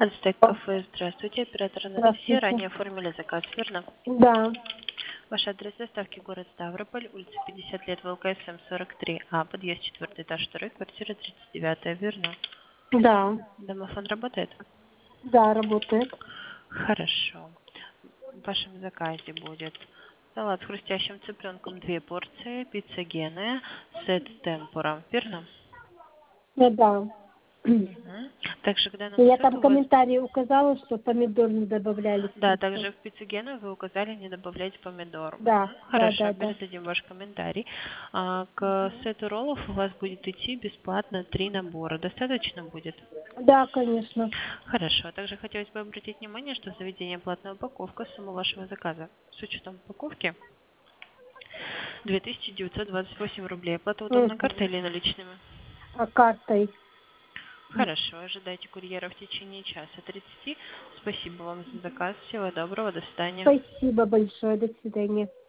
Ацтек кафе, здравствуйте. Оператор Анастасия. Здравствуйте. Ранее оформили заказ, верно? Да, Ваш адрес доставки город Ставрополь, улица 50 лет, ВЛКСМ 43А, подъезд 4 этаж 2, квартира 39, верно? да, Домофон работает? да, работает. Хорошо. В вашем заказе будет салат с хрустящим цыпленком 2 порции, пицца Гене, сет темпура, верно? Да. Мгм. Также к данному Я там сету вы... комментарии указала, что помидор не добавляли в Да, пиццу. также в пиццу Гену вы указали не добавлять помидор. Да, Мгм. да, Хорошо, да, да. передадим ваш комментарий. К сету роллов у вас будет идти бесплатно 3 набора. Достаточно будет? Да, конечно. Хорошо. Также хотелось бы обратить внимание, что в заведении платная упаковка, сумма вашего заказа с учетом упаковки 2928 рублей. Оплата удобной картой Мгм. или наличными? А картой? Хорошо. Ожидайте курьера в течение часа 30. Спасибо вам за заказ. Всего доброго. До свидания. Спасибо большое. До свидания.